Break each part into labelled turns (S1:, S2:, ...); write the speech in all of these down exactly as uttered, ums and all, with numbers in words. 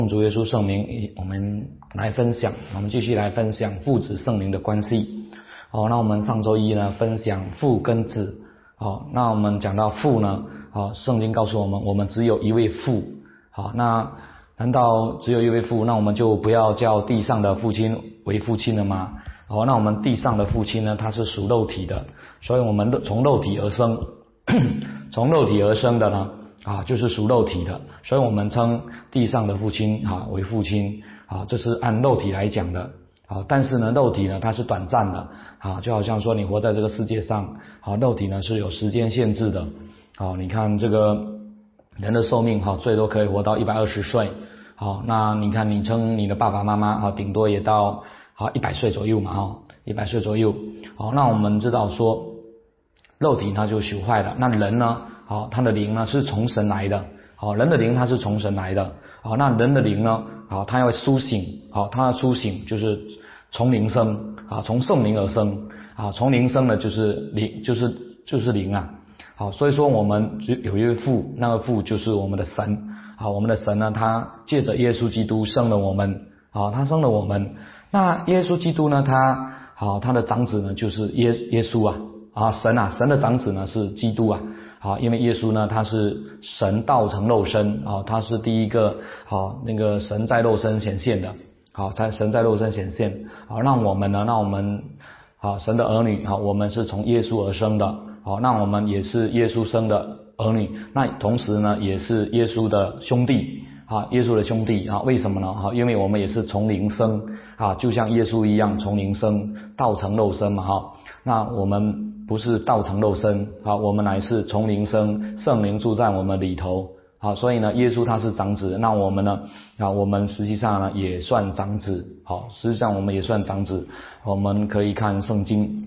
S1: 主耶稣圣名，我们来分享，我们继续来分享父子圣灵的关系。好，那我们上周一呢分享父跟子。好，那我们讲到父呢，好，圣经告诉我们，我们只有一位父。好，那难道只有一位父，那我们就不要叫地上的父亲为父亲了吗？好，那我们地上的父亲呢，他是属肉体的，所以我们从肉体而生，从肉体而生的呢，啊，就是属肉体的，所以我们称地上的父亲啊为父亲啊，这是按肉体来讲的啊。但是呢，肉体呢它是短暂的啊，就好像说你活在这个世界上啊，肉体呢是有时间限制的啊。你看这个人的寿命哈，最多可以活到一百二十岁。好，那你看你称你的爸爸妈妈啊，顶多也到好一百岁左右嘛哈，一百岁左右。好，那我们知道说肉体它就朽坏了，那人呢？好，他的灵呢是从神来的。好，人的灵它是从神来的。好，那人的灵呢？好，他要苏醒。好，他要苏醒就是从灵生啊，从圣灵而生啊，从灵生的就是灵，就是就是灵啊。好，所以说我们有一位父，那个父就是我们的神。好，我们的神呢，他借着耶稣基督生了我们。好，他生了我们。那耶稣基督呢，他好，他的长子呢就是耶耶稣啊啊，神啊，神的长子呢是基督啊。好，因为耶稣呢，他是神道成肉身啊，他是第一个好那个神在肉身显现的。好，他神在肉身显现。好，让我们呢，让我们好神的儿女，好，我们是从耶稣而生的。好，那我们也是耶稣生的儿女，那同时呢，也是耶稣的兄弟啊，耶稣的兄弟啊，为什么呢？啊，因为我们也是从灵生啊，就像耶稣一样从灵生，道成肉身嘛哈。那我们不是道成肉身啊，我们乃是从灵生，圣灵住在我们里头啊，所以呢，耶稣他是长子，那我们呢啊，我们实际上呢也算长子。好，实际上我们也算长子。我们可以看圣经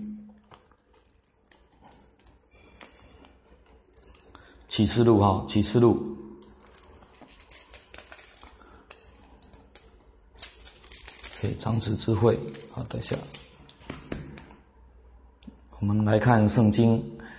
S1: 启示录哈，启示录给长子智慧。好，等一下我们来看圣经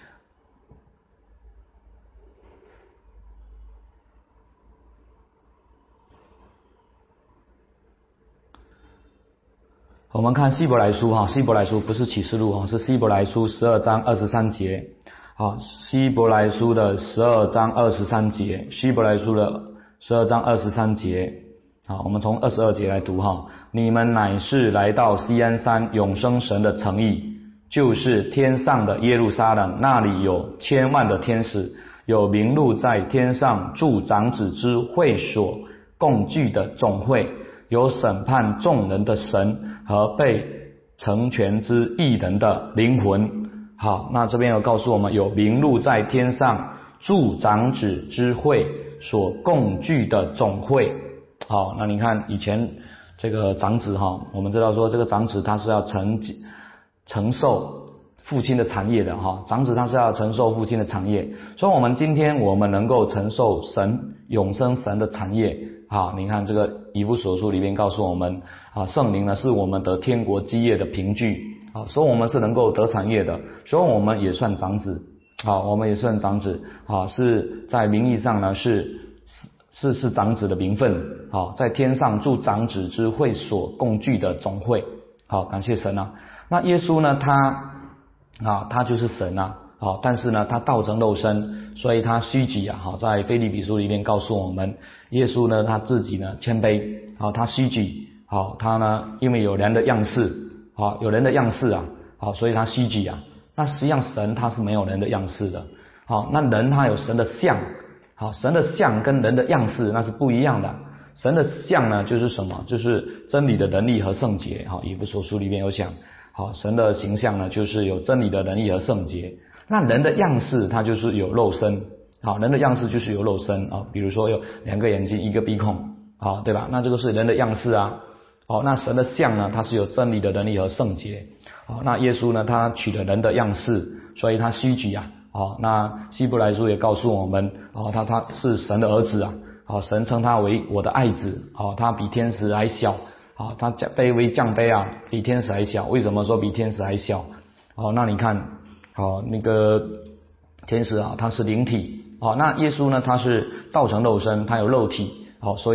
S1: 我们看希伯来书哈，希伯来书不是启示录哈，是希伯来书十二章二十三节。好，希伯来书的十二章二十三节，希伯来书的十二章二十三节。好，我们从二十二节来读哈。你们乃是来到锡安山永生神的城邑，就是天上的耶路撒冷，那里有千万的天使，有名录在天上诸长子之会所共聚的总会，有审判众人的神和被成全之义人的灵魂。好，那这边有告诉我们，有名录在天上诸长子之会所共聚的总会。好，那你看以前这个长子哈，我们知道说这个长子他是要承承受父亲的产业的哈，长子他是要承受父亲的产业，所以我们今天我们能够承受神永生神的产业。好，你看这个以弗所书里面告诉我们啊，圣灵呢是我们得天国基业的凭据啊，所以我们是能够得产业的，所以我们也算长子啊，我们也算长子啊，是在名义上呢是是是长子的名分啊，在天上诸长子之会所共聚的总会。好，感谢神啊。那耶稣呢，他啊他就是神啊，好，但是呢他道成肉身，所以他虚己啊。好，在腓立比书里面告诉我们，耶稣呢他自己呢谦卑，好，他虚己，好，他呢因为有人的样式，好，有人的样式啊，好，所以他虚己啊。那实际上神他是没有人的样式的，好，那人他有神的像，好，神的像跟人的样式那是不一样的。神的像呢就是什么？就是真理的能力和圣洁。好，以弗所书里面有讲，好，神的形象呢就是有真理的能力和圣洁。那人的样式它就是有肉身，好，人的样式就是有肉身啊，比如说有两个眼睛一个鼻孔，好，对吧？那这个是人的样式啊。好，那神的像呢它是有真理的能力和圣洁。好，那耶稣呢他取了人的样式，所以他虚己啊。好，那希伯来书也告诉我们，哦，他他是神的儿子啊。好，神称他为我的爱子。好，他比天使还小。好，他降卑微降卑啊，比天使还小。为什么说比天使还小？好，那你看，好，那个天使啊，他是灵体。好，那耶稣呢，他是道成肉身，他有肉体。好，所以呢，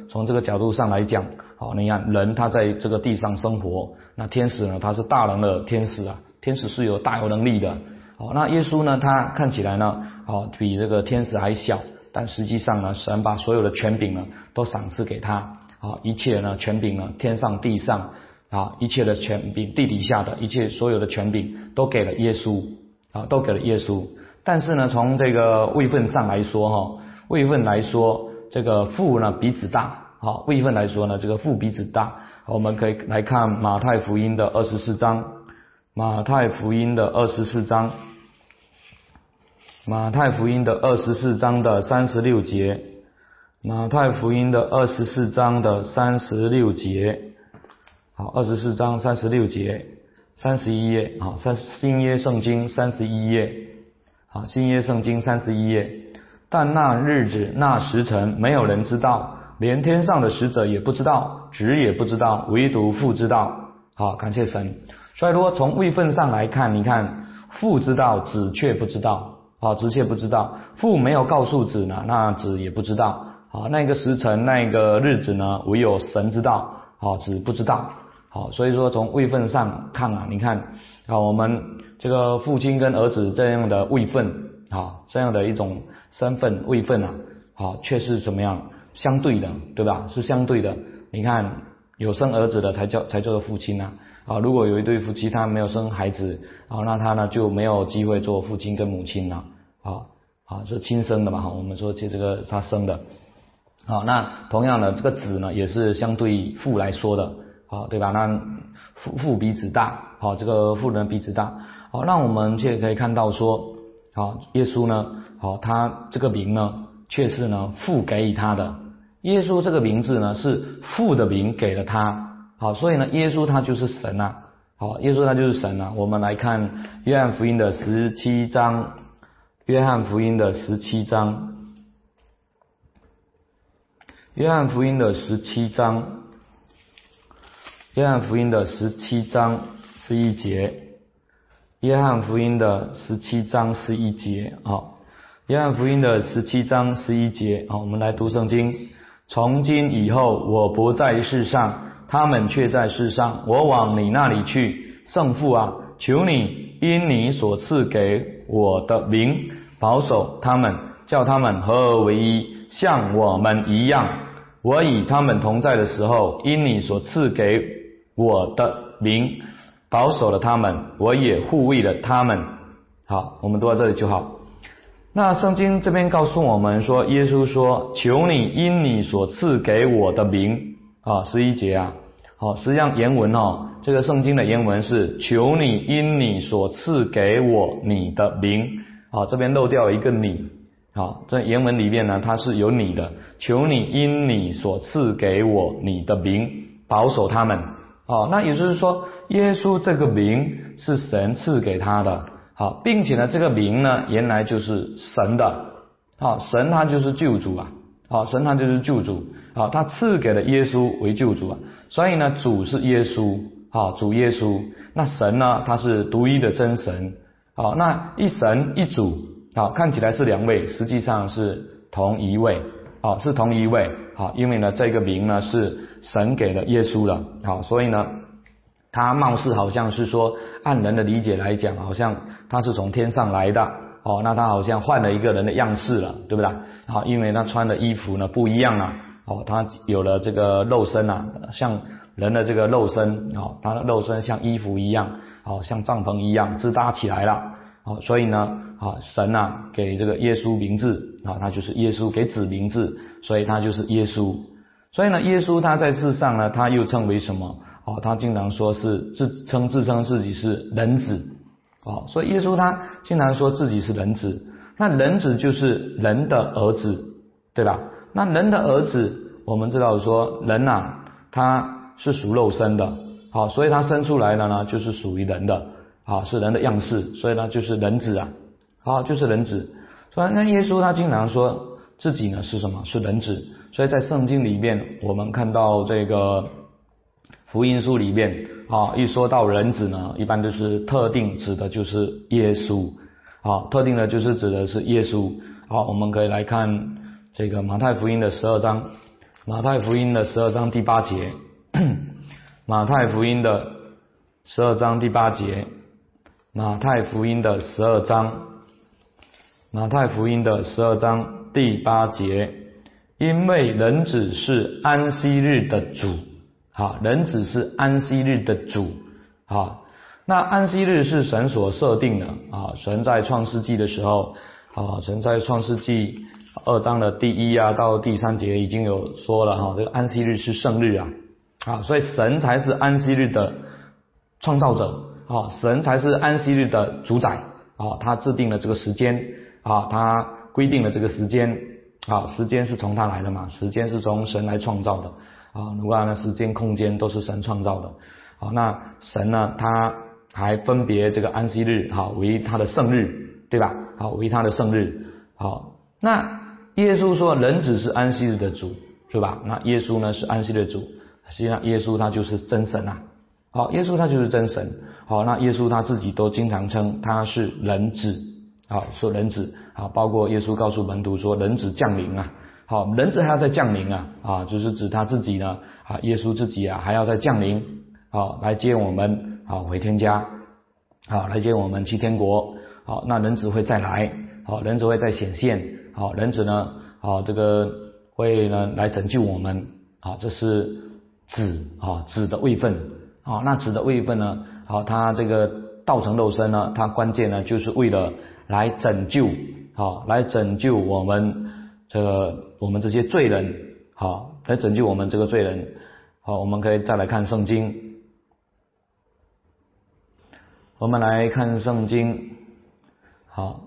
S1: 从这个角度上来讲，好，你看人他在这个地上生活，那天使呢他是大能的天使啊，天使是有大有能力的。好，那耶稣呢他看起来呢，好比这个天使还小，但实际上呢神把所有的权柄呢都赏赐给他，啊，一切呢权柄呢天上地上啊一切的权柄，地底下的一切所有的权柄都给了耶稣啊，都给了耶稣。但是呢从这个位分上来说哈，位分来说这个父呢比子大，好，位分来说呢这个父比子大。我们可以来看马太福音的二十四章，马太福音的二十四章，马太福音的二十四章的三十六节，马太福音的二十四章的三十六节，好，二十四章三十六节，三十一页，好，三新约圣经三十一页，好，新约圣经三十一页。但那日子那时辰没有人知道，连天上的使者也不知道，子也不知道，唯独父知道。好，感谢神。所以如果从位分上来看，你看父知道，子却不知道。好，子却不知道，父没有告诉子呢，那子也不知道。好，那个时辰那个日子呢，唯有神知道，好，子不知道。好，所以说从位分上看啊，你看啊，我们这个父亲跟儿子这样的位分啊，这样的一种身份位分啊，好，却是怎么样相对的，对吧？是相对的。你看有生儿子的才叫才叫做父亲啊。啊，如果有一对夫妻他没有生孩子，啊，那他呢就没有机会做父亲跟母亲了。啊啊，是亲生的嘛？哈，我们说这这个他生的。好，那同样的这个子呢，也是相对父来说的，好，对吧？那父父比子大，好，这个父人比子大。好，那我们却可以看到说，好，耶稣呢，好，他这个名呢，却是呢父给予他的。耶稣这个名字呢，是父的名给了他。好，所以呢，耶稣他就是神啊。好，耶稣他就是神啊。我们来看约翰福音的十七章，约翰福音的十七章，约翰福音的十七章，约翰福音的十七章十一节，约翰福音的十七章十一节。好，约翰福音的十七章十一节。好，我们来读圣经。从今以后，我不在世上，他们却在世上，我往你那里去。圣父啊，求你因你所赐给我的名保守他们，叫他们合而为一，像我们一样。我与他们同在的时候，因你所赐给我的名保守了他们，我也护卫了他们。好，我们读到这里就好。那圣经这边告诉我们说，耶稣说，求你因你所赐给我的名啊，十一节啊。好，实际上原文哦，这个圣经的原文是求你因你所赐给我你的名。好，这边漏掉了一个你。好，在原文里面呢，它是有你的。求你因你所赐给我你的名保守他们。好，那也就是说，耶稣这个名是神赐给他的。好，并且呢，这个名呢，原来就是神的。好，神他就是救主啊。好，神他就是救主。好，他赐给了耶稣为救主啊。所以呢，主是耶稣。好，主耶稣。那神呢，他是独一的真神。好，那一神一主，好，看起来是两位，实际上是同一位。好，是同一位。好，因为呢，这个名呢是神给了耶稣了。好，所以呢，他貌似好像是说，按人的理解来讲，好像他是从天上来的。哦，那他好像换了一个人的样式了，对不对？好，因为他穿的衣服呢不一样了。哦，他有了这个肉身啊，像人的这个肉身。哦，他的肉身像衣服一样，哦，像帐篷一样支搭起来了。哦，所以呢，啊，神啊给这个耶稣名字，啊，他就是耶稣给子名字，所以他就是耶稣。所以呢，耶稣他在世上呢，他又称为什么？哦，他经常说是自称自称自己是人子。哦，所以耶稣他经常说自己是人子。那人子就是人的儿子，对吧？那人的儿子，我们知道说人啊，他是属肉身的。好，所以他生出来了呢，就是属于人的。好，是人的样式，所以呢就是人子啊。好，就是人子。所以那耶稣他经常说自己呢是什么？是人子。所以在圣经里面，我们看到这个福音书里面啊，一说到人子呢，一般都是特定指的就是耶稣。好，特定的就是指的是耶稣。好，我们可以来看这个马太福音的十二章， 马太福音的十二章第八节，马太福音的十二章第八节，马太福音的十二章，马太福音的十二章第八节，因为人子是安息日的主，好，人子是安息日的主，好，那安息日是神所设定的啊，神在创世纪的时候啊，神在创世纪二章的第一啊到第三节已经有说了哈，这个安息日是圣日啊，啊，所以神才是安息日的创造者啊，神才是安息日的主宰啊，他制定了这个时间啊，他规定了这个时间啊，时间是从他来的嘛，时间是从神来创造的啊，如果呢时间空间都是神创造的啊，那神呢他还分别这个安息日好为他的圣日，对吧？好，为他的圣日。好，那耶稣说人子是安息日的主，是吧？那耶稣呢是安息日的主，实际上耶稣他就是真神啊。好，耶稣他就是真神。好，那耶稣他自己都经常称他是人子。好，说人子。好，包括耶稣告诉门徒说人子降临啊。好，人子还要再降临啊。啊，就是指他自己呢。啊，耶稣自己啊还要再降临。好，来接我们。好，回天家。好，来接我们去天国。好，那人子会再来。好，人子会再显现。好，人子呢，好，这个会呢来拯救我们。好，这是子啊，子的位分。好，那子的位分呢，好，他这个道成肉身呢，他关键呢就是为了来拯救，好，来拯救我们这个我们这些罪人。好，来拯救我们这个罪人。好，我们可以再来看圣经。我们来看圣经。好，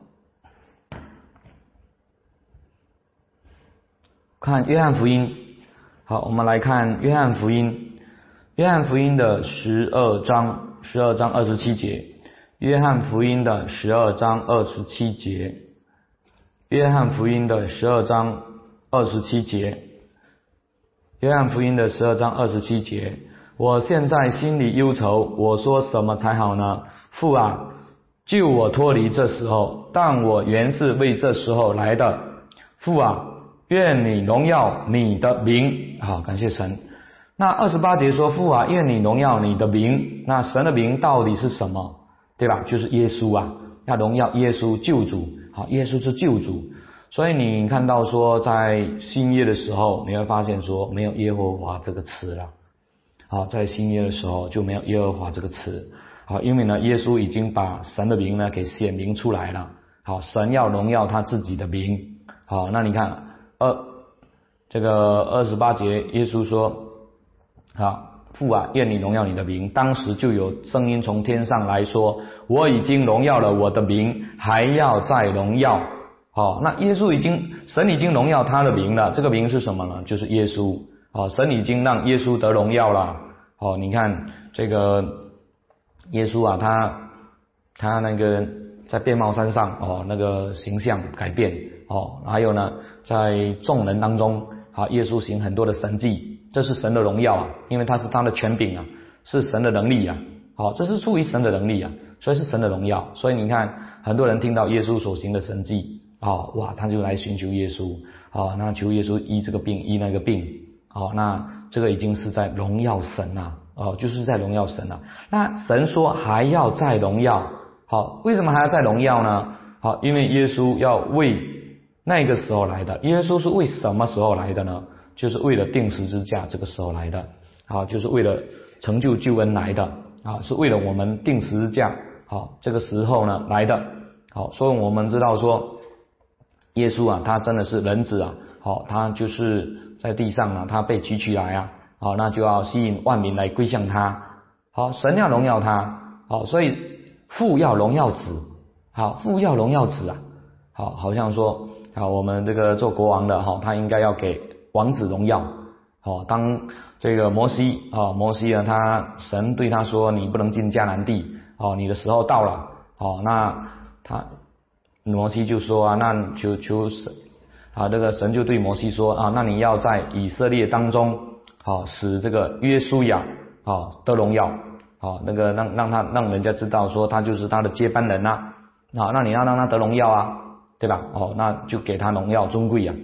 S1: 看约翰福音。好，我们来看约翰福音，约翰福音的十二章，十二章二十七节。约翰福音的十二章二十七节。约翰福音的十二章二十七节。约翰福音的十二章二十七节。我现在心里忧愁，我说什么才好呢？父啊，救我脱离这时候，但我原是为这时候来的。父啊，愿你荣耀你的名。好，感谢神。那二十八节说，父啊，愿你荣耀你的名。那神的名到底是什么？对吧？就是耶稣啊，要荣耀耶稣救主。好，耶稣是救主。所以你看到说在新约的时候，你会发现说没有耶和华这个词了。好，在新约的时候就没有耶和华这个词。好，因为呢，耶稣已经把神的名呢给显明出来了。好，神要荣耀他自己的名。好，那你看二这个二十八节，耶稣说：“好，父啊，愿你荣耀你的名。”当时就有声音从天上来说：“我已经荣耀了我的名，还要再荣耀。”好，那耶稣已经，神已经荣耀他的名了。这个名是什么呢？就是耶稣。好，神已经让耶稣得荣耀了。好，你看这个耶稣啊，他他那个在变貌山上哦，那个形象改变哦，还有呢，在众人当中啊，耶稣行很多的神迹，这是神的荣耀啊，因为他是他的权柄啊，是神的能力啊。好，这是出于神的能力啊，所以是神的荣耀。所以你看，很多人听到耶稣所行的神迹啊，哇，他就来寻求耶稣啊，那求耶稣医这个病，医那个病。好，那这个已经是在荣耀神啊，哦，就是在荣耀神啊。那神说还要再荣耀，好，为什么还要再荣耀呢？好，因为耶稣要为那个时候来的。耶稣是为什么时候来的呢？就是为了钉十字架这个时候来的。好，就是为了成就救恩来的。啊，是为了我们钉十字架，好，这个时候呢来的。好，所以我们知道说，耶稣啊，他真的是人子啊，好，他就是在地上呢，他被举起来啊，好，那就要吸引万民来归向他。好，神要荣耀他，好，所以父要荣耀子，好，父要荣耀子啊，好，好像说啊，我们这个做国王的哈，他应该要给王子荣耀。好，当这个摩西啊，摩西呢，他神对他说，你不能进迦南地，哦，你的时候到了，哦，那他摩西就说啊，那求求神啊，这个神就对摩西说啊，那你要在以色列当中，好，使这个约书亚啊得荣耀，好，那个让让他让人家知道说他就是他的接班人呐，啊，那你要让他得荣耀啊，对吧？哦，那就给他荣耀尊贵啊。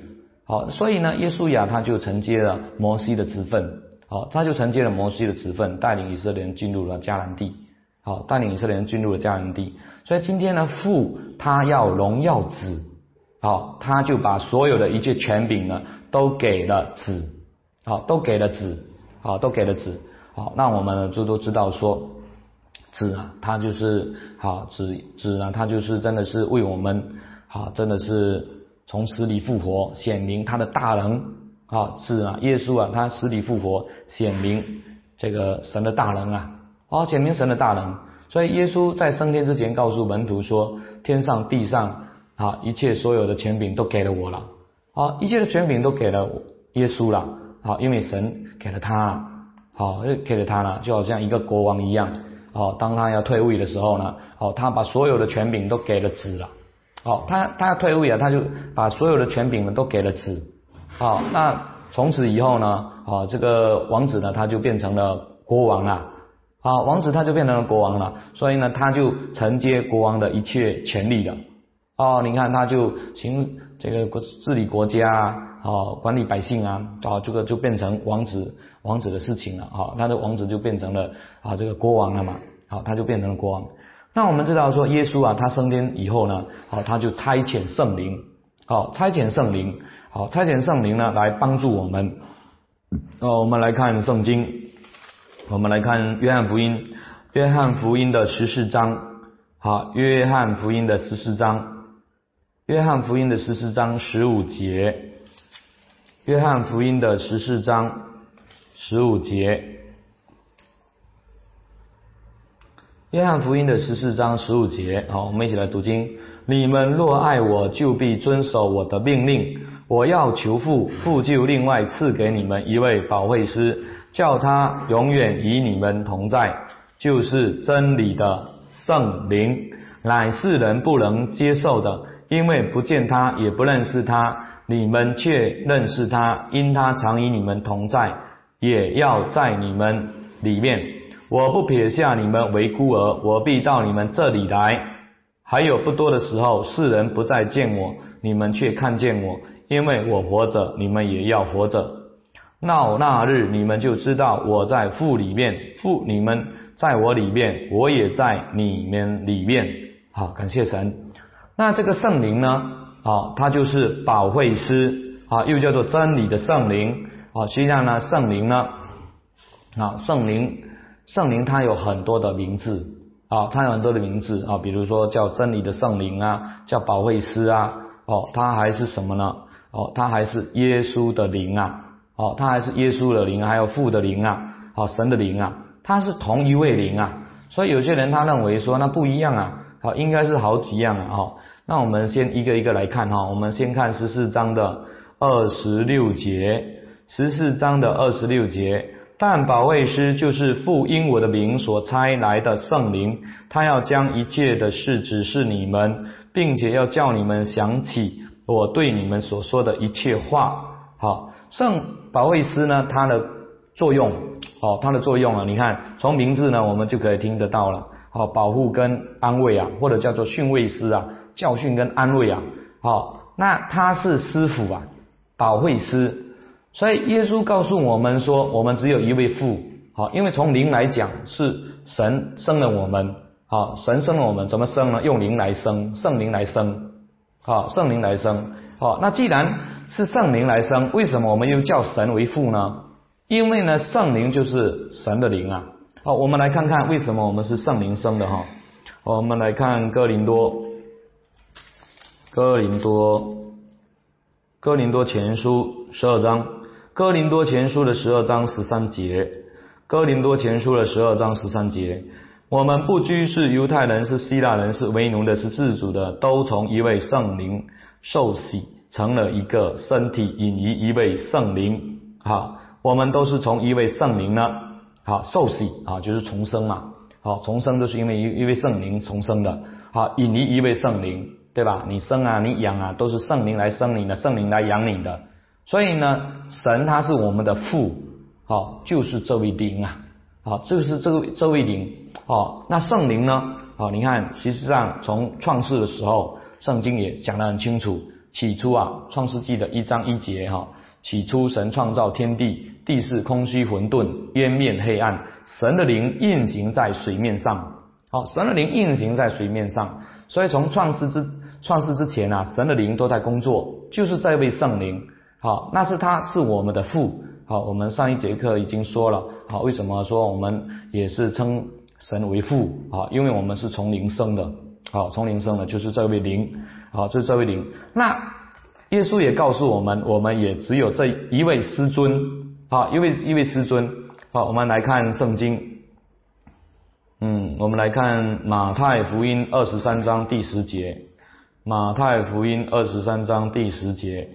S1: 好，所以呢，耶稣亚他就承接了摩西的职分，好，他就承接了摩西的职分，带领以色列人进入了迦南地，好，带领以色列人进入了迦南地。所以今天呢，父他要荣耀子，好，他就把所有的一切权柄呢，都给了子，好，都给了子，好，都给了子，好，那我们呢就都知道说，子啊，他就是好子子呢，他就是真的是为我们，好，真的是从死里复活，显明他的大能，啊，子啊，耶稣啊，他死里复活，显明这个神的大能啊，哦，显明神的大能。所以耶稣在升天之前告诉门徒说，天上地上啊，一切所有的权柄都给了我了，啊，一切的权柄都给了耶稣了，啊，因为神给了他，好，给了他了，就好像一个国王一样，哦，当他要退位的时候呢，哦，他把所有的权柄都给了子了，哦，他他要退位啊，他就把所有的权柄呢都给了子，好，那从此以后呢，哦，这个王子呢他就变成了国王了。好，王子他就变成了国王了，所以呢，他就承接国王的一切权利了。哦，你看他就行这个国治理国家啊，哦，管理百姓啊，哦，这个就变成王子王子的事情了。好，他的王子就变成了啊这个国王了嘛。好，他就变成了国王。那我们知道说，耶稣啊，他升天以后呢，好，他就差遣圣灵，好，差遣圣灵，好，差遣圣灵呢来帮助我们。哦，我们来看圣经。我们来看约翰福音，约翰福音的十四章，好，约翰福音的十四章，约翰福音的十四章十五节，约翰福音的十四章十五节，约翰福音的十四章十五节，好，我们一起来读经。你们若爱我，就必遵守我的命令。我要求父，父就另外赐给你们一位保惠师，叫他永远与你们同在，就是真理的圣灵，乃世人不能接受的，因为不见他，也不认识他。你们却认识他，因他常与你们同在，也要在你们里面。我不撇下你们为孤儿，我必到你们这里来。还有不多的时候，世人不再见我，你们却看见我，因为我活着，你们也要活着。到那日，你们就知道我在父里面，父你们在我里面，我也在你们里面。好，感谢神。那这个圣灵呢，啊，它就是保惠师，啊，又叫做真理的圣灵。啊，实际上呢，圣灵呢，啊，圣灵，圣灵它有很多的名字，啊，它有很多的名字啊，比如说叫真理的圣灵啊，叫保惠师啊，哦，它还是什么呢？哦，它还是耶稣的灵啊。哦，他还是耶稣的灵，还有父的灵啊，好，神的灵啊，他是同一位灵啊。所以有些人他认为说那不一样啊，好，应该是好几样啊。好，那我们先一个一个来看哈。我们先看十四章的二十六节，十四章的二十六节，但保惠师就是父因我的名所差来的圣灵，他要将一切的事指示你们，并且要叫你们想起我对你们所说的一切话。好，圣保惠师呢，它的作用，哦，它的作用啊，你看从名字呢，我们就可以听得到了，好，保护跟安慰啊，或者叫做训慰师啊，教训跟安慰啊，好，那他是师傅啊，保惠师，所以耶稣告诉我们说，我们只有一位父，好，因为从灵来讲是神生了我们，好，神生了我们，怎么生呢？用灵来生，圣灵来生，好，圣灵来生，好，那既然是圣灵来生，为什么我们又叫神为父呢？因为呢，圣灵就是神的灵啊。好，我们来看看为什么我们是圣灵生的哈。我们来看哥林多，哥林多，哥林多前书十二章，哥林多前书的十二章十三节，哥林多前书的十二章十三节，我们不拘是犹太人，是希腊人，是为奴的，是自主的，都从一位圣灵受洗，成了一个身体，引于一位圣灵。好，我们都是从一位圣灵呢，好，受洗啊，就是重生嘛。好，重生就是因为一位圣灵重生的。好，引于一位圣灵，对吧？你生啊，你养啊，都是圣灵来生你的，圣灵来养你的。所以呢，神他是我们的父，好，就是这位灵啊，好，就是这位这位灵。好，那圣灵呢？好，你看，其实上从创世的时候，圣经也讲得很清楚。 起初啊，创世纪的一章一节哈，起初神创造天地，地是空虚混沌，渊面黑暗，神的灵运行在水面上。好，神的灵运行在水面上，所以从创世之创世之前啊，神的灵都在工作，就是这位圣灵。好，那是他是我们的父。好，我们上一节课已经说了，好，为什么说我们也是称神为父啊？因为我们是从灵生的，好，从灵生的就是这位灵，好，就是这位灵。那耶稣也告诉我们，我们也只有这一位师尊，好，一位一位师尊。好，我们来看圣经，嗯，我们来看马太福音二十三章第十节，马太福音二十三章第十节。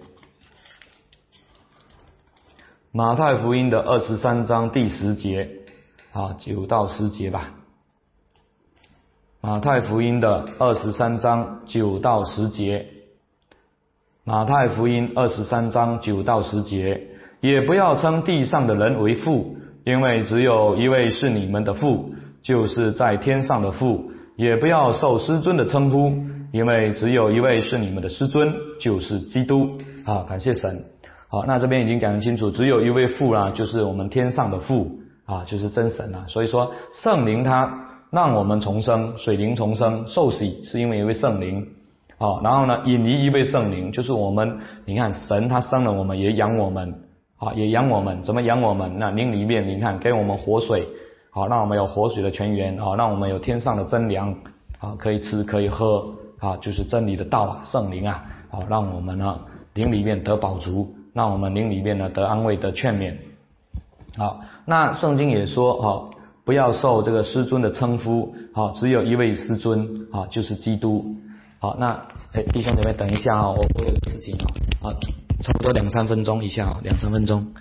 S1: 马太福音的二十三章第十节，啊，九到十节吧。马太福音的二十三章九到十节，马太福音二十三章九到十节，也不要称地上的人为父，因为只有一位是你们的父，就是在天上的父；也不要受师尊的称呼，因为只有一位是你们的师尊，就是基督。啊，感谢神。好，那这边已经讲得清楚，只有一位父啦，就是我们天上的父啊，就是真神啊。所以说圣灵他让我们重生，水灵重生，受洗是因为一位圣灵。好，然后呢，引离一位圣灵，就是我们，你看神他生了我们，也养我们，啊，也养我们。怎么养我们？那灵里面你看给我们活水，好，让我们有活水的泉源，好，让我们有天上的真粮，啊，可以吃可以喝，啊，就是真理的道啊，圣灵啊，好，让我们呢灵里面得饱足。让我们灵里面呢得安慰得劝勉。好，那圣经也说，好，不要受这个师尊的称呼，好，只有一位师尊，好，就是基督。好，那哎弟兄姐妹等一下啊，我我有事情啊，好，差不多两三分钟一下啊，两三分钟。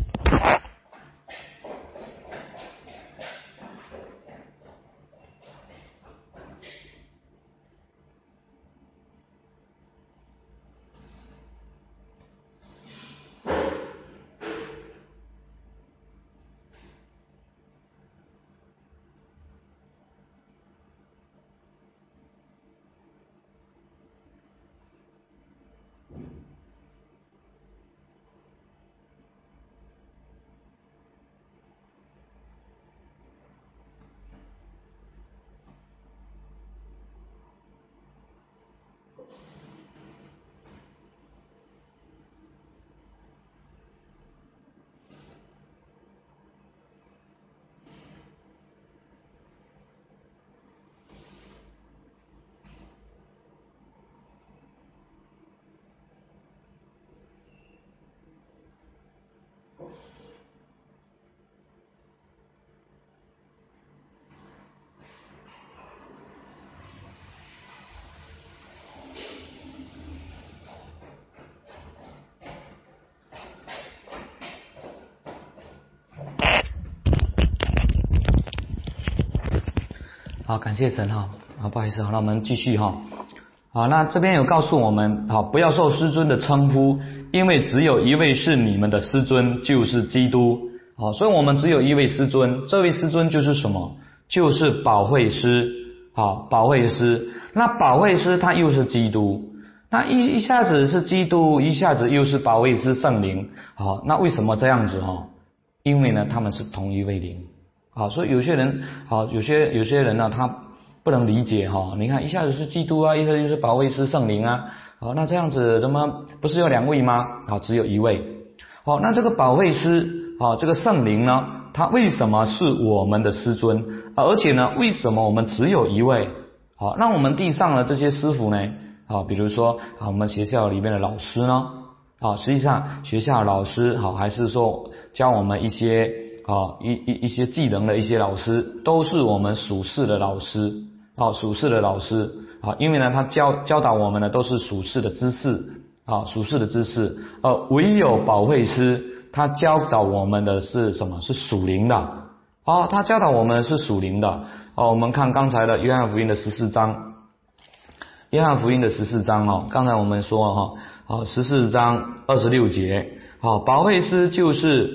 S1: 好，感谢神哈，好，不好意思，好，那我们继续哈。好，那这边有告诉我们，好，不要受师尊的称呼，因为只有一位是你们的师尊，就是基督。好，所以我们只有一位师尊，这位师尊就是什么？就是保惠师。好，保惠师。那保惠师他又是基督，那一一下子是基督，一下子又是保惠师圣灵。好，那为什么这样子哈？因为呢，他们是同一位灵。好，所以有些人，好，有些有些人呢、啊，他不能理解哈。你看，一下子是基督啊，一下子就是保惠师圣灵啊。好，那这样子怎么不是有两位吗？好，只有一位。好，那这个保惠师，好，这个圣灵呢，他为什么是我们的师尊？而且呢，为什么我们只有一位？好，那我们地上的这些师傅呢？好，比如说，好，我们学校里面的老师呢？好，实际上学校的老师，好，还是说教我们一些。啊，一一一些技能的一些老师，都是我们属世的老师，啊，属世的老师，啊，因为呢，他教教导我们的都是属世的知识，啊，属世的知识，呃，唯有保惠师，他教导我们的是什么？是属灵的，啊，他教导我们是属灵的，啊，我们看刚才的约翰福音的十四章，约翰福音的十四章哦，刚才我们说哈，啊，十四章二十六节，啊，保惠师就是。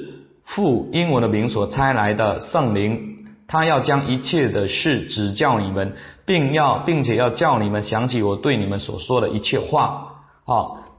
S1: 父因我的名所差来的圣灵，他要将一切的事指教你们，并要并且要叫你们想起我对你们所说的一切话。啊，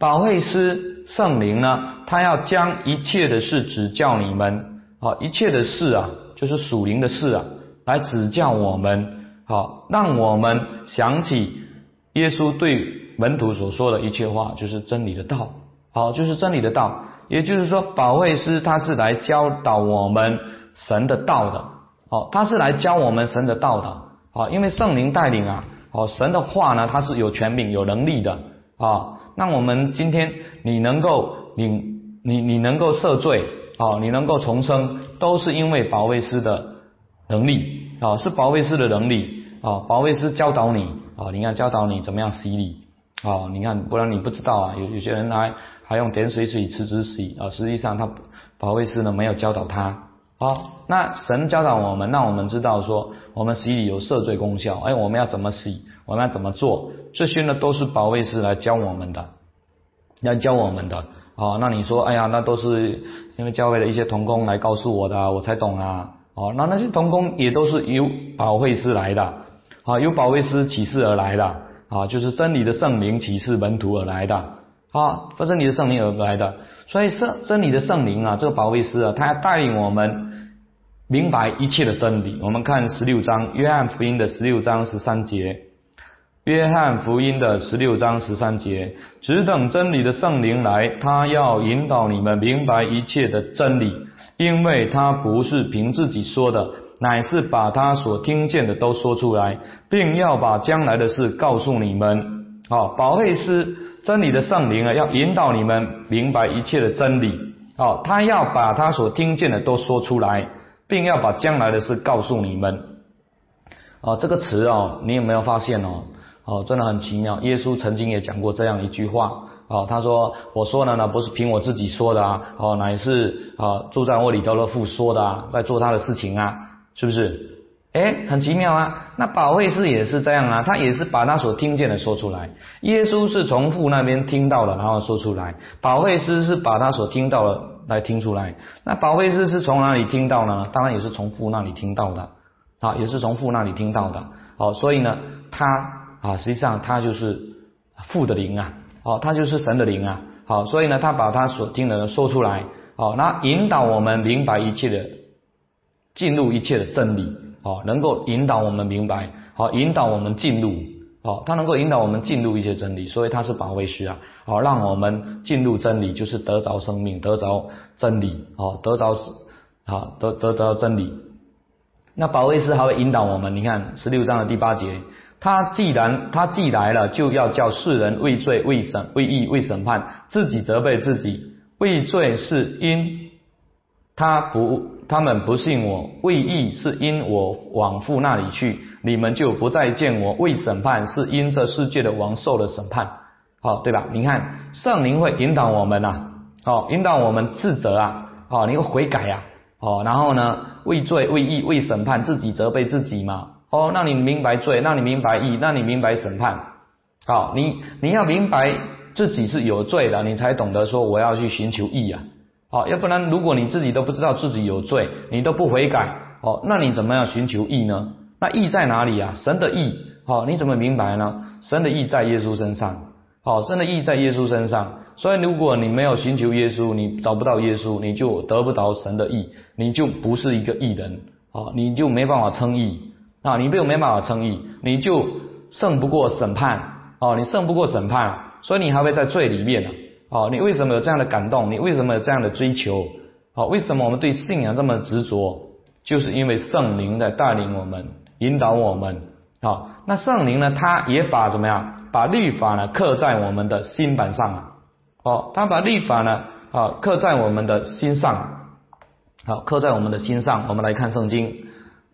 S1: 保惠师圣灵呢，他要将一切的事指教你们，好，一切的事啊，就是属灵的事啊，来指教我们，好，让我们想起耶稣对门徒所说的一切话，就是真理的道，好，就是真理的道。也就是说，保惠师他是来教导我们神的道的，好，他是来教我们神的道的，好，因为圣灵带领啊，好，神的话呢，它是有权柄、有能力的，啊，那我们今天你能够你你你能够赦罪，啊，你能够重生，都是因为保惠师的能力，啊，是保惠师的能力，啊，保惠师教导你，啊，你看教导你怎么样洗礼，啊，你看不然你不知道啊，有有些人还还用点水洗、池子洗，啊，实际上他保惠师呢没有教导他。好，那神教导我们，让我们知道说，我们洗礼有赦罪功效，哎，我们要怎么洗，我们要怎么做，这些呢都是保惠师来教我们的，要教我们的。哦，那你说，哎呀，那都是因为教会的一些同工来告诉我的啊，我才懂啊。哦，那那些同工也都是由保惠师来的，啊，由保惠师启示而来的，啊，就是真理的圣灵启示门徒而来的，啊，真理的圣灵而来的。所以圣真理的圣灵啊，这个保惠师啊，他要带领我们明白一切的真理。我们看十六章，约翰福音的十六章十三节，约翰福音的十六章十三节，只等真理的圣灵来，他要引导你们明白一切的真理，因为他不是凭自己说的，乃是把他所听见的都说出来，并要把将来的事告诉你们。好，保惠师真理的圣灵啊，要引导你们明白一切的真理。好，他要把他所听见的都说出来，并要把将来的事告诉你们。哦，这个词哦，你有没有发现哦？哦，真的很奇妙。耶稣曾经也讲过这样一句话。哦，他说：“我说的呢，不是凭我自己说的啊，哦，乃是啊住在我里头的父说的啊，在做他的事情啊，是不是？”诶，很奇妙啊。那保惠师也是这样啊，他也是把他所听见的说出来。耶稣是从父那边听到的，然后说出来。保惠师是把他所听到的来听出来。那保惠师是从哪里听到呢？当然也是从父那里听到的，啊，也是从父那里听到的。好，所以呢，他啊，实际上他就是父的灵啊，哦，他就是神的灵啊。好，所以呢，他把他所听的说出来，好，那引导我们明白一切的，进入一切的真理。好，能够引导我们明白，好，引导我们进入，好，他能够引导我们进入一些真理，所以他是保惠师啊，好，让我们进入真理，就是得着生命，得着真理，好，得着，好，得得着真理。那保惠师还会引导我们，你看十六章的第八节，他既然他既来了，就要叫世人为罪、为审、为义、为审判，自己责备自己。为罪是因他不。他们不信我，为义是因我往父那里去，你们就不再见我。为审判是因这世界的王受了审判，好，对吧？你看圣灵会引导我们啊，好，引导我们自责啊，好，你要悔改啊，好，然后呢，为罪、为义、为审判，自己责备自己嘛，哦，让你明白罪，让你明白义，让你明白审判，好，你你要明白自己是有罪的，你才懂得说我要去寻求义啊。好，要不然如果你自己都不知道自己有罪，你都不悔改，哦，那你怎么样寻求义呢？那义在哪里啊？神的义，好，你怎么明白呢？神的义在耶稣身上，好，神的义在耶稣身上。所以如果你没有寻求耶稣，你找不到耶稣，你就得不到神的义，你就不是一个义人，好，你就没办法称义啊，你就没办法称义，你就胜不过审判，哦，你胜不过审判，所以你还会在罪里面呢。好，你为什么有这样的感动？你为什么有这样的追求？好，为什么我们对信仰这么执着？就是因为圣灵在带领我们，引导我们。好，那圣灵呢，他也把怎么样？把律法呢刻在我们的心板上啊。好，他把律法呢，啊刻在我们的心上。好，刻在我们的心上。我们来看圣经，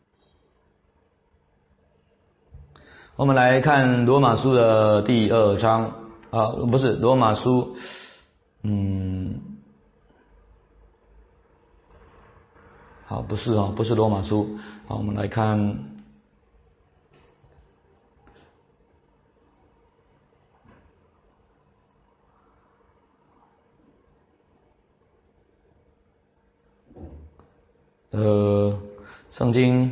S1: 我们来看罗马书的第二章啊，不是罗马书。嗯，好，不是哦，不是罗马书。好，我们来看，呃，圣经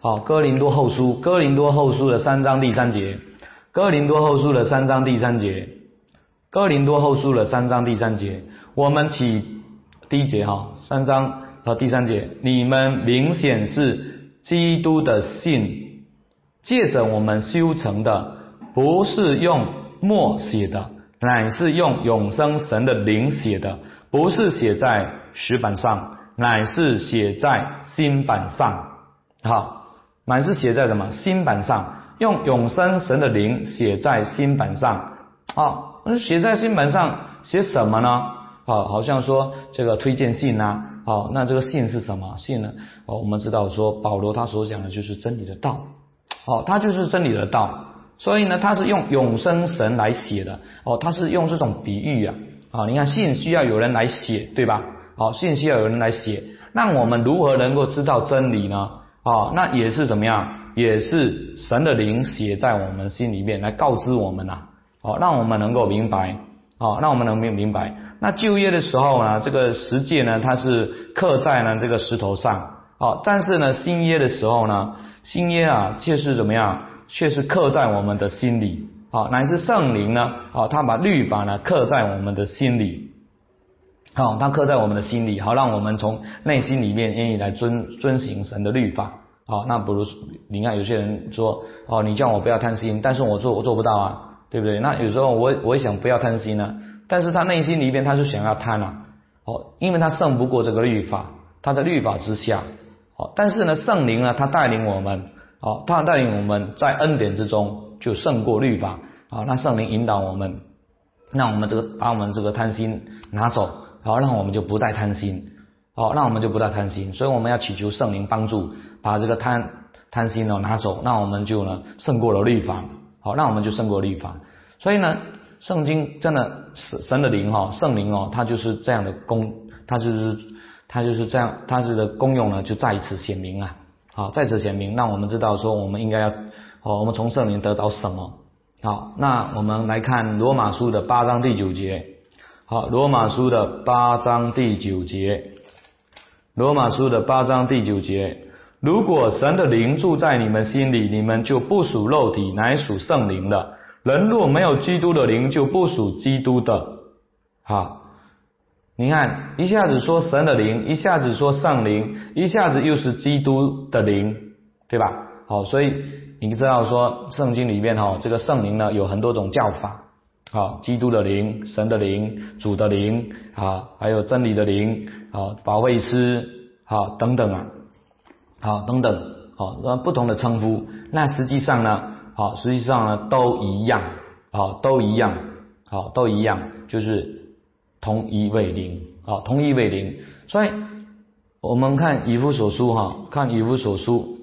S1: 好，哥林多后书，哥林多后书的三章第三节，哥林多后书的三章第三节，哥林多后书的三章第三节，我们起第一节哈，三章和第三节，你们明显是基督的信，借着我们修成的，不是用墨写的，乃是用永生神的灵写的，不是写在石板上，乃是写在心板上。好。乃是写在什么心板上，用永生神的灵写在心板上。啊，那写在心板上写什么呢？啊，好像说这个推荐信啊。啊，那这个信是什么信呢？哦，我们知道说保罗他所讲的就是真理的道。哦，他就是真理的道，所以呢，他是用永生神来写的。哦，他是用这种比喻啊。啊，你看信需要有人来写，对吧？好，信需要有人来写，那我们如何能够知道真理呢？哦，那也是怎么样？也是神的灵写在我们心里面来告知我们呐、啊，哦，让我们能够明白，哦，让我们能够明白。那旧约的时候呢，这个十诫呢，它是刻在呢这个石头上，哦，但是呢新约的时候呢，新约啊却是怎么样？却是刻在我们的心里，哦，乃是圣灵呢，哦，他把律法呢刻在我们的心里。好、哦，他刻在我们的心里，好让我们从内心里面愿意来遵遵行神的律法。好、哦，那不如你看有些人说，哦，你叫我不要贪心，但是我做我做不到啊，对不对？那有时候我我也想不要贪心呢、啊，但是他内心里面他就想要贪啊，哦，因为他胜不过这个律法，他在律法之下。哦，但是呢，圣灵呢，他带领我们，哦，他带领我们在恩典之中就胜过律法。好、哦，那圣灵引导我们，让我们这个把我们这个贪心拿走。好，让我们就不再贪心，好，让我们就不再贪心，所以我们要祈求圣灵帮助，把这个贪贪心呢拿走，那我们就呢胜过了律法，好，让我们就胜过律法。所以呢，圣经真的神的灵哈，圣灵哦，它就是这样的功，它就是它就是这样，它的功用呢就在此显明啊，好，在此显明，让我们知道说我们应该要，哦，我们从圣灵得到什么。好，那我们来看罗马书的八章第九节。好，罗马书的八章第九节，罗马书的八章第九节，如果神的灵住在你们心里，你们就不属肉体，乃属圣灵的。人若没有基督的灵，就不属基督的。好，你看，一下子说神的灵，一下子说圣灵，一下子又是基督的灵，对吧？好，所以你知道说圣经里面哈，这个圣灵呢有很多种叫法。好，基督的灵、神的灵、主的灵啊，还有真理的灵啊，保惠师啊等等啊，好等等，好那不同的称呼，那实际上呢，好实际上呢都一样，好都一样，好都一样，就是同一位灵，好同一位灵。所以我们看以弗所书哈，看以弗所书。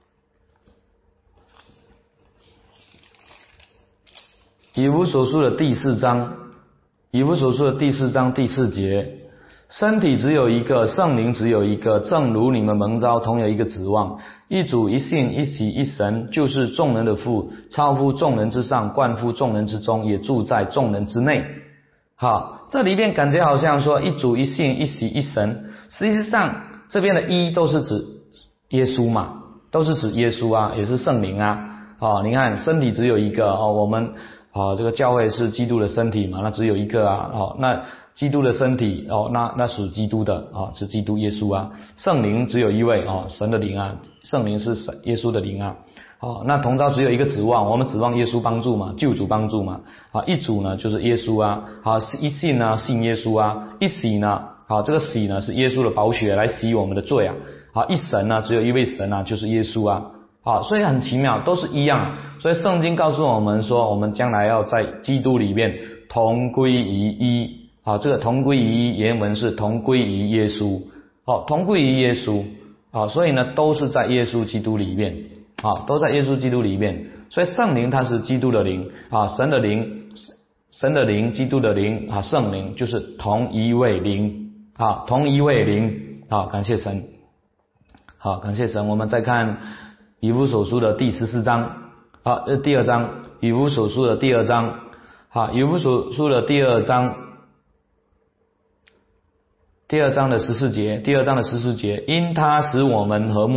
S1: 以弗所书的第四章，以弗所书的第四章第四节，身体只有一个，圣灵只有一个，正如你们蒙召同有一个指望，一主一信一体一神，就是众人的父，超乎众人之上，冠乎众人之中，也住在众人之内。好，这里面感觉好像说一主一信一体一神，实际上这边的一都是指耶稣嘛，都是指耶稣啊，也是圣灵啊。好，你看身体只有一个哦，我们啊，这个教会是基督的身体嘛，那只有一个啊，哦，那基督的身体哦，那那属基督的啊，是基督耶稣啊。圣灵只有一位哦，神的灵啊，圣灵是神耶稣的灵啊。哦，那同召只有一个指望，我们指望耶稣帮助嘛，救主帮助嘛。啊，一主呢就是耶稣啊，好一信呢信耶稣啊，一洗呢，好这个洗呢是耶稣的宝血来洗我们的罪啊。好一神呢只有一位神啊，就是耶稣啊。好，所以很奇妙，都是一样。所以圣经告诉我们说，我们将来要在基督里面同归于一。好，这个同归于一原文是同归于耶稣。好，同归于耶稣。好，所以呢都是在耶稣基督里面。好，都在耶稣基督里面。所以圣灵它是基督的灵啊，神的灵，神的灵，基督的灵啊，圣灵就是同一位灵啊，同一位灵。好，感谢神。好，感谢神。我们再看以弗所书的第十四章。好，这第二章，以弗所书的第二章。好，以弗所书的第二章，第二章的十四节，第二章的十四节，因他使我们和睦，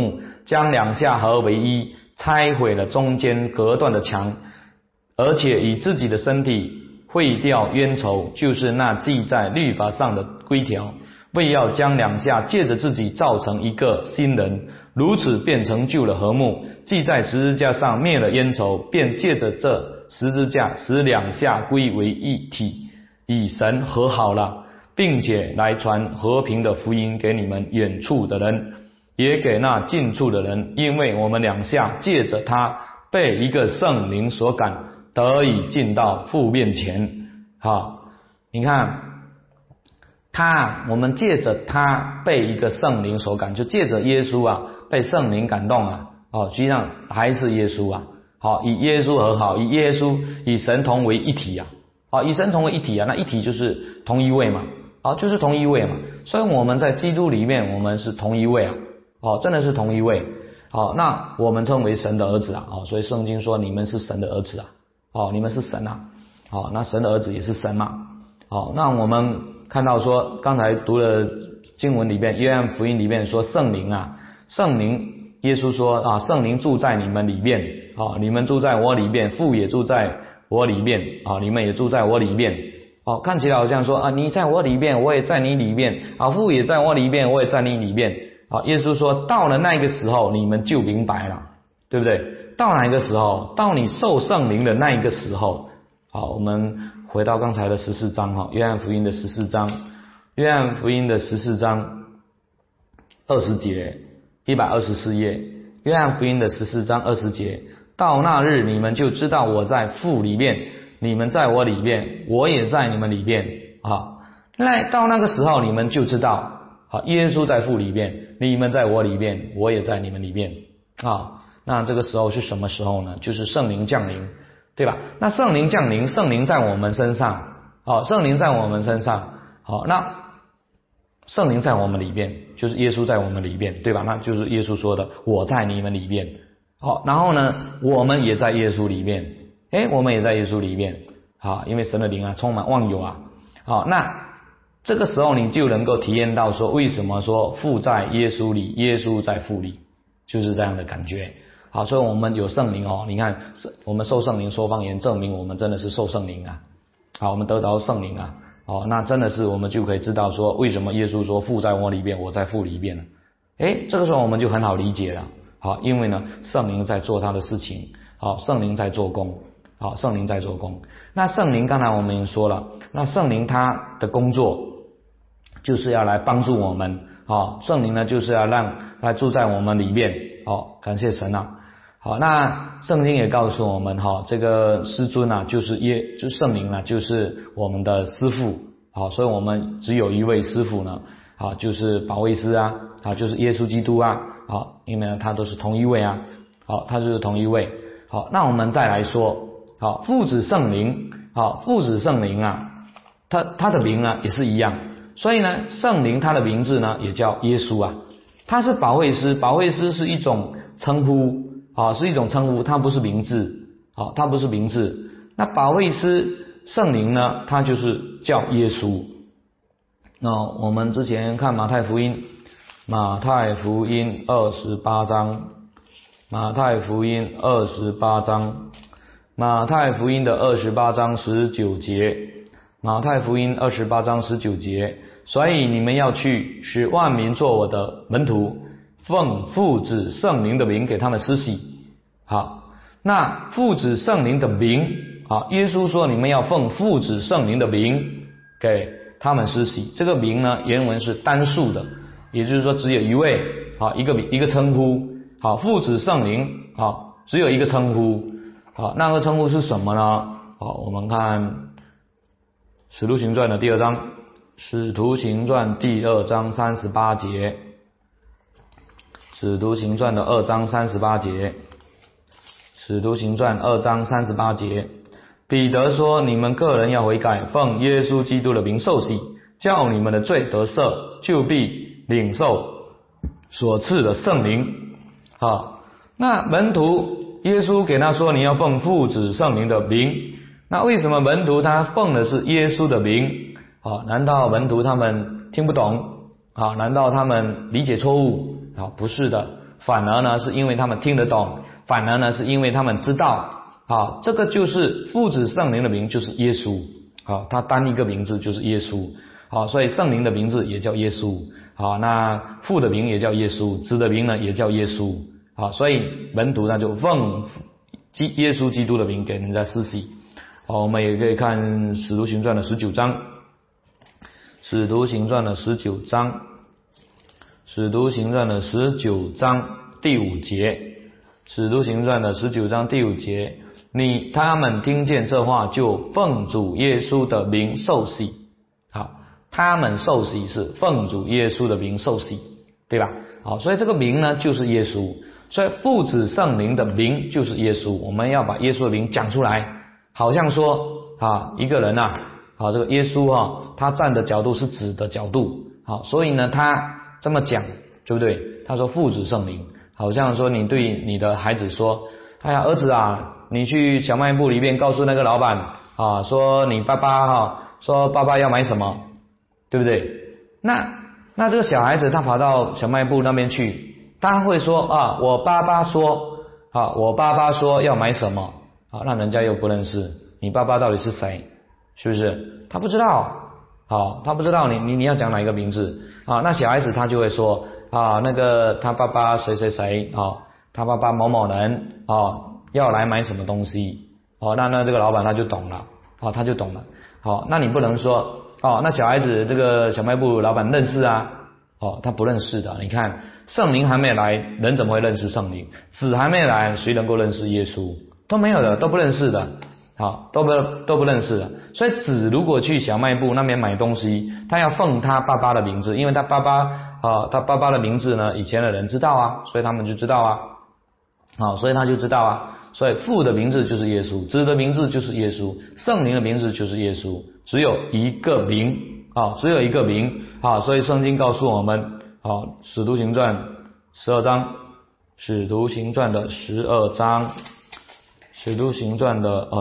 S1: 将两下合为一，拆毁了中间隔断的墙，而且以自己的身体废掉冤仇，就是那记在律法上的规条，为要将两下借着自己造成一个新人，如此便成就了和睦。既在十字架上灭了冤仇，便借着这十字架使两下归为一体，与神和好了，并且来传和平的福音给你们远处的人，也给那近处的人，因为我们两下借着他被一个圣灵所感，得以进到父面前。好，你看他，我们借着他被一个圣灵所感，就借着耶稣啊被圣灵感动啊，哦，实际上还是耶稣啊，好，与耶稣和好，与耶稣与神同为一体啊，好，与神同为一体啊，那一体就是同一位嘛，好，就是同一位嘛，所以我们在基督里面我们是同一位啊，哦，真的是同一位，好，那我们称为神的儿子啊，哦，所以圣经说你们是神的儿子啊，哦，你们是神啊，好，那神的儿子也是神嘛，好，那我们看到说刚才读了经文里面，约翰福音里面说圣灵啊，圣灵耶稣说啊，圣灵住在你们里面啊，你们住在我里面，父也住在我里面啊，你们也住在我里面，哦，看起来好像说啊，你在我里面，我也在你里面啊，父也在我里面，我也在你里面啊。耶稣说到了那个时候你们就明白了，对不对？到哪一个时候？到你受圣灵的那一个时候。好，我们回到刚才的十四章哈，约翰福音的十四章，约翰福音的十四章二十节，一百二十四页，约翰福音的十四章二十节，到那日你们就知道我在父里面，你们在我里面，我也在你们里面啊。那到那个时候你们就知道啊，耶稣在父里面，你们在我里面，我也在你们里面啊。那这个时候是什么时候呢？就是圣灵降临，对吧？那圣灵降临，圣灵在我们身上，好，圣灵在我们身上，好，那圣灵在我们里面，就是耶稣在我们里面，对吧？那就是耶稣说的，我在你们里面，好，然后呢，我们也在耶稣里面，诶，我们也在耶稣里面，好，因为神的灵啊，充满万有啊，好，那这个时候你就能够体验到说，为什么说父在耶稣里，耶稣在父里，就是这样的感觉。好，所以我们有圣灵哦，你看我们受圣灵说方言，证明我们真的是受圣灵啊。好，我们得着圣灵啊，哦，那真的是我们就可以知道说，为什么耶稣说父在我里边，我在父里边呢？诶，这个时候我们就很好理解了。好，因为呢，圣灵在做他的事情，好，圣灵在做工，好，圣灵在做工。那圣灵刚才我们已经说了，那圣灵他的工作就是要来帮助我们，好，圣灵呢就是要让他住在我们里面，好，感谢神啊。好，那圣经也告诉我们哈，这个师尊啊，就是耶，就圣灵啊，就是我们的师父。好，所以我们只有一位师父呢，啊，就是保惠师啊，啊，就是耶稣基督啊，好，因为呢他都是同一位啊，好，他就是同一位。好，那我们再来说，好，父子圣灵，好，父子圣灵啊，他他的名呢也是一样，所以呢，圣灵他的名字呢也叫耶稣啊，他是保惠师，保惠师是一种称呼。好，是一种称呼，它不是名字，好，它不是名字。那保惠师圣灵呢，它就是叫耶稣。那我们之前看马太福音，马太福音二十八章，马太福音二十八章，马太福音的二十八章十九节，马太福音二十八章十九节，所以你们要去，使万民做我的门徒。奉父子圣灵的名给他们施洗。好，那父子圣灵的名，好，耶稣说你们要奉父子圣灵的名给他们施洗。这个名呢，原文是单数的，也就是说只有一位，好，一个一个称呼。好，父子圣灵，好，只有一个称呼。好，那个称呼是什么呢？好，我们看使徒行传的第二章，使徒行传第二章三十八节。使徒行传的二章三十八节，使徒行传二章三十八节，彼得说：你们个人要悔改，奉耶稣基督的名受洗，叫你们的罪得赦，就必领受所赐的圣灵。好，那门徒耶稣给他说：你要奉父子圣灵的名。那为什么门徒他奉的是耶稣的名？好，难道门徒他们听不懂？好，难道他们理解错误？好，不是的， 反而呢是因为他们听得懂，反而呢是因为他们知道。好，这个就是父子圣灵的名，就是耶稣。好，他单一个名字就是耶稣。好，所以圣灵的名字也叫耶稣。好，那父的名也叫耶稣，子的名呢也叫耶稣。好，所以门徒呢就奉基耶稣基督的名给人家施洗。好，我们也可以看使徒行传的十九章，使徒行传的十九章，使徒行传的十九章第五节，使徒行传的十九章第五节，你他们听见这话，就奉主耶稣的名受洗。好，他们受洗是奉主耶稣的名受洗，对吧？好，所以这个名呢就是耶稣，所以父子圣灵的名就是耶稣。我们要把耶稣的名讲出来，好像说啊，一个人啊，好，这个耶稣哈、啊，他站的角度是指的角度，好，所以呢他这么讲，对不对？他说父子圣灵，好像说你对你的孩子说，哎呀，儿子啊，你去小卖部里面告诉那个老板啊，说你爸爸哈、啊，说爸爸要买什么，对不对？那那这个小孩子他跑到小卖部那边去，他会说啊，我爸爸说啊，我爸爸说要买什么啊，那人家又不认识你爸爸到底是谁，是不是？他不知道，好，他不知道你你你要讲哪一个名字啊？那小孩子他就会说啊，那个他爸爸谁谁谁啊，他爸爸某某人啊要来买什么东西，哦，那那这个老板他就懂了，哦，他就懂了，好，那你不能说哦，那小孩子这个小卖部老板认识啊，哦，他不认识的。你看圣灵还没来，人怎么会认识圣灵？子还没来，谁能够认识耶稣？都没有的，都不认识的，好，都不都不认识的。所以子如果去小卖部那边买东西，他要奉他爸爸的名字，因为他爸爸啊，他爸爸的名字呢，以前的人知道啊，所以他们就知道啊，好，所以他就知道啊。所以父的名字就是耶稣，子的名字就是耶稣，圣灵的名字就是耶稣，只有一个名啊，只有一个名啊。所以圣经告诉我们，啊，使徒行传十二章，使徒行传的十二章，使徒行传的呃。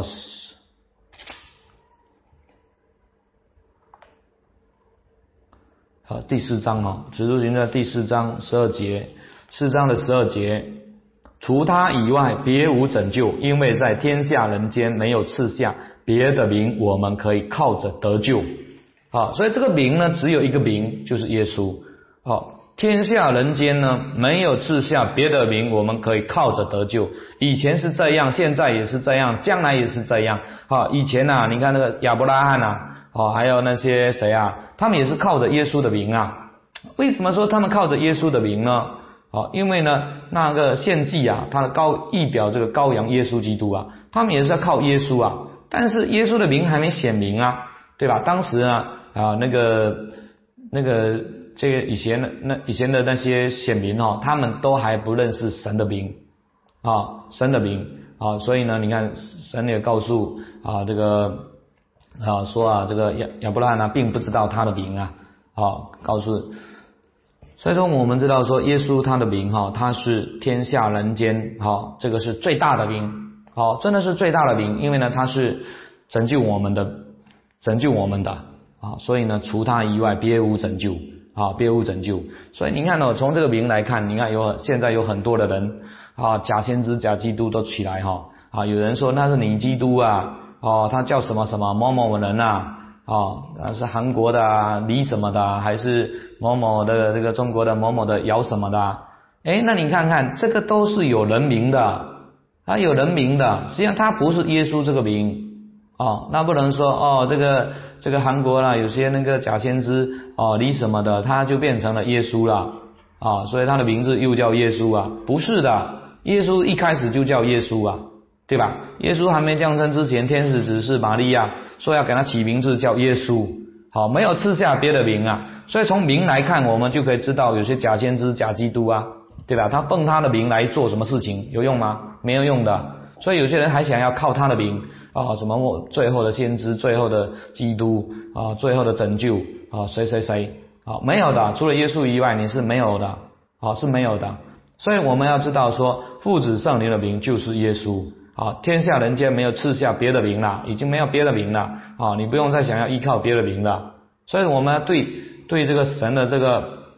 S1: 好，第四章哦，使徒行传第四章十二节，四章的十二节，除他以外别无拯救，因为在天下人间没有赐下别的名，我们可以靠着得救。好，所以这个名呢，只有一个名，就是耶稣。好，天下人间呢没有赐下别的名，我们可以靠着得救。以前是这样，现在也是这样，将来也是这样。好，以前啊，你看那个亚伯拉罕啊，哦，还有那些谁啊，他们也是靠着耶稣的名啊。为什么说他们靠着耶稣的名呢？哦，因为呢，那个献祭啊，他的羔意表这个羔羊耶稣基督啊，他们也是要靠耶稣啊。但是耶稣的名还没显明啊，对吧？当时啊啊那个那个这个以前的那以前的那些显民哦，他们都还不认识神的名啊，神的名啊，所以呢，你看神也告诉啊这个啊说啊这个亚亚伯拉罕呢并不知道他的名啊，啊告诉。所以说我们知道说耶稣他的名哈，他是天下人间哈，这个是最大的名，好，真的是最大的名，因为呢他是拯救我们的，拯救我们的啊，所以呢除他以外别无拯救啊，别无拯救。所以你看哦，从这个名来看，你看有现在有很多的人啊，假先知假基督都起来哈啊，有人说那是你基督啊，哦他叫什么什么某某人啊。哦，是韩国的啊，李什么的啊，还是某某的这个中国的某某的姚什么的啊？诶，那你看看，这个都是有人名的，啊，有人名的，实际上他不是耶稣这个名哦，那不能说哦，这个这个韩国啦，有些那个假先知哦，李什么的，他就变成了耶稣了啊，哦，所以他的名字又叫耶稣啊？不是的，耶稣一开始就叫耶稣啊。对吧？耶稣还没降生之前，天使指示玛利亚说要给他起名字叫耶稣，好，没有赐下别的名啊。所以从名来看，我们就可以知道有些假先知、假基督啊，对吧？他奉他的名来做什么事情，有用吗？没有用的。所以有些人还想要靠他的名啊，什么最后的先知、最后的基督啊、最后的拯救啊，谁谁谁啊，没有的，除了耶稣以外，你是没有的，啊，是没有的。所以我们要知道说，父子圣灵的名就是耶稣。啊，天下人间没有赐下别的名了，已经没有别的名了啊！你不用再想要依靠别的名了。所以我们对对这个神的这个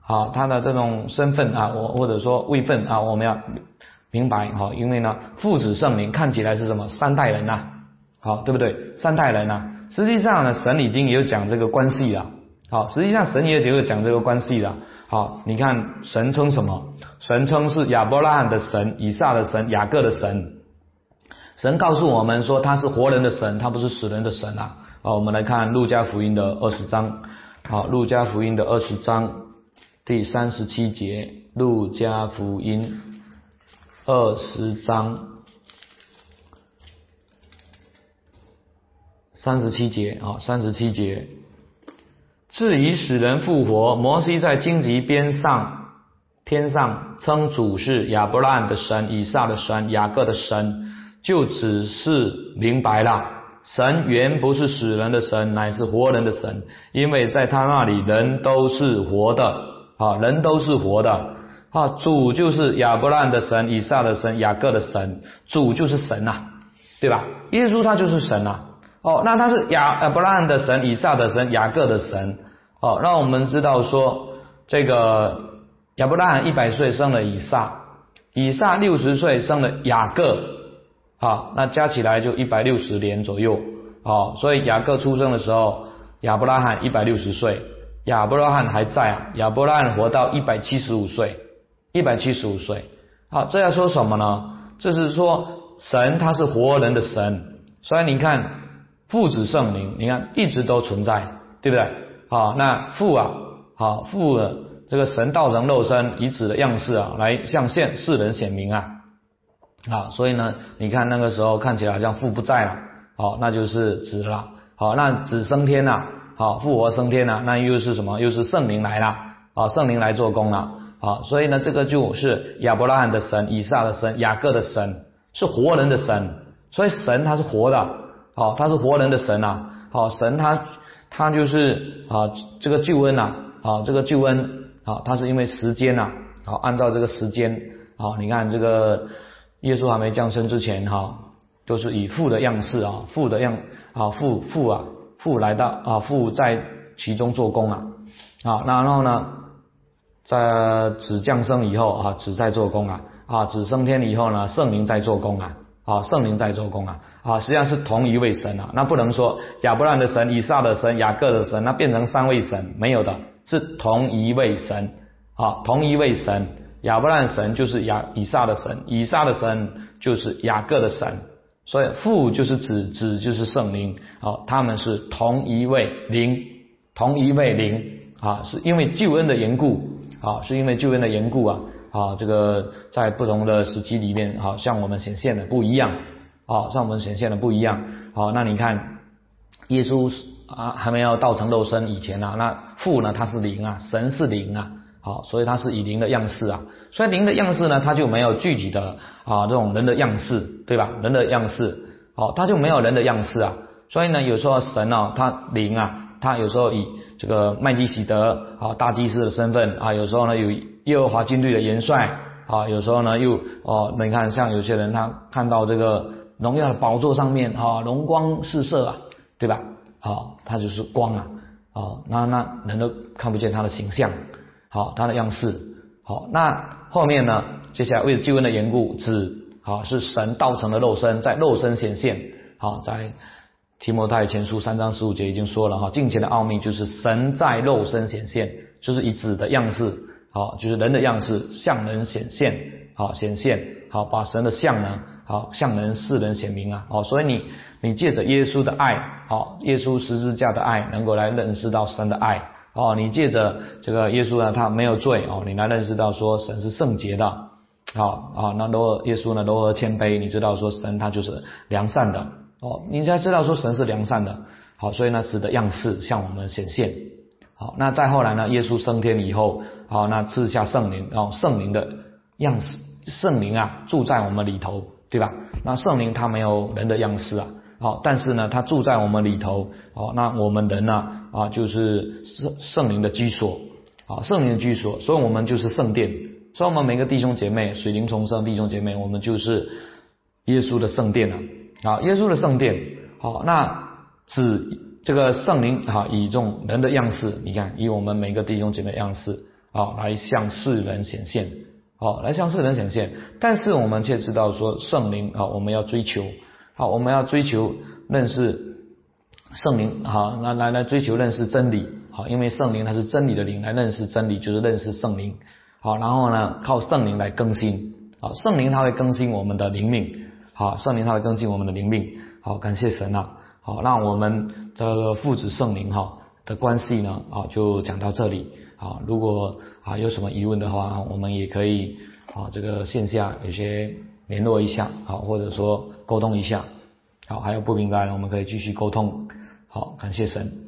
S1: 好，他的这种身份啊，我或者说位分啊，我们要明白好，因为呢，父子圣灵看起来是什么三代人呐，好，对不对？三代人呐，实际上呢，神已经有讲这个关系了，好，实际上神也有讲这个关系了，好，你看神称什么？神称是亚伯拉罕的神、以撒的神、雅各的神。神告诉我们说他是活人的神，他不是死人的神啊。好，我们来看路加福音的二十章，好，路加福音的二十章第三十七节，路加福音二十章三十七节啊，三十七节。至于使人复活，摩西在荆棘边上天上称主是亚伯拉罕的神、以撒的神、雅各的神，就只是明白了，神原不是死人的神，乃是活人的神，因为在他那里人都是活的啊，人都是活的啊，主就是亚伯拉罕的神、以撒的神、雅各的神，主就是神啊，对吧？耶稣他就是神啊。哦，那他是亚亚伯拉罕的神、以撒的神、雅各的神。哦，让我们知道说，这个亚伯拉罕一百岁生了以撒，以撒六十岁生了雅各，好，那加起来就一百六十年左右。好，所以雅各出生的时候，亚伯拉罕一百六十岁，亚伯拉罕还在啊，亚伯拉罕活到一百七十五岁，一百七十五岁。好，这要说什么呢？这是说神他是活人的神，所以你看。父子圣灵，你看一直都存在，对不对？好，那父啊，好父的这个神道成肉身，以子的样式啊，来向现世人显明啊。好，所以呢，你看那个时候看起来好像父不在了，好，那就是子了。好，那子升天了，好，复活升天了，那又是什么？又是圣灵来了，好，圣灵来做工了。好，所以呢，这个就是亚伯拉罕的神、以撒的神、雅各的神，是活人的神，所以神他是活的。好，他是活人的神啊！好，神他他就是啊，这个救恩啊，啊，这个救恩啊，他是因为时间啊，好，按照这个时间，好，你看这个耶稣还没降生之前哈，都是以父的样式啊，父的样啊，父父啊，父来到啊，父在其中做工啊，啊，然后呢，在子降生以后啊，子在做工啊，啊，子升天以后呢，圣灵在做工啊。啊，圣灵在做工啊，啊，实际上是同一位神啊，那不能说亚伯拉罕的神、以撒的神、雅各的神，那变成三位神，没有的，是同一位神，啊，同一位神，亚伯拉罕神就是亚以撒的神，以撒的神就是雅各的神，所以父就是子，子就是圣灵，啊，他们是同一位灵，同一位灵，啊，是因为救恩的缘故，啊，是因为救恩的缘故啊。啊，这个在不同的时期里面，好像我们显现的不一样，啊，像我们显现的不一样。好，那你看，耶稣啊还没有道成肉身以前啊，那父呢他是灵啊，神是灵啊，好，所以他是以灵的样式啊。所以灵的样式呢，他就没有具体的啊这种人的样式，对吧？人的样式，好，他就没有人的样式啊。所以呢，有时候神啊，他灵啊，他有时候以这个麦基洗德啊大祭司的身份啊，有时候呢有耶和华军队的元帅啊，有时候呢又哦，你看像有些人他看到这个荣耀的宝座上面啊，荣光四射啊，对吧？好，他就是光啊，哦，那那人都看不见他的形象，好，他的样式，好，那后面呢，接下来为了救恩的缘故，子好是神道成的肉身，在肉身显现，好，在提摩太前书三章十五节已经说了哈，敬虔的奥秘就是神在肉身显现，就是以子的样式。好，就是人的样式向人显现，好显现，好把神的像呢，好向人世人显明啊，好，所以你你借着耶稣的爱，好耶稣十字架的爱，能够来认识到神的爱，哦，你借着这个耶稣呢，他没有罪哦，你来认识到说神是圣洁的，好啊，那罗耶稣呢柔和谦卑，你知道说神他就是良善的，哦，你才知道说神是良善的，好，所以呢子的样式向我们显现。好，那再后来呢？耶稣升天以后，好，那赐下圣灵，然后圣灵的样式，圣灵啊住在我们里头，对吧？那圣灵他没有人的样式啊，好，但是呢，他住在我们里头，好，那我们人呢，啊，就是圣圣灵的居所，啊，圣灵的居所，所以我们就是圣殿，所以我们每个弟兄姐妹，水灵重生弟兄姐妹，我们就是耶稣的圣殿啊，啊，耶稣的圣殿，好，那指。这个圣灵哈，以这种人的样式，你看，以我们每个弟兄姐妹的样式， 啊，来向世人显现，好，来向世人显现。但是我们却知道说圣灵啊，我们要追求，好，我们要追求认识圣灵，好，来来来追求认识真理，好，因为圣灵它是真理的灵，来认识真理就是认识圣灵，好，然后呢，靠圣灵来更新，好，圣灵它会更新我们的灵命，好，圣灵它会更新我们的灵命，好，感谢神啊，好，让我们这个父子圣灵哈的关系呢，啊，就讲到这里。好，如果啊有什么疑问的话，我们也可以啊这个线下有些联络一下，好，或者说沟通一下，好，还有不明白我们可以继续沟通，好，感谢神。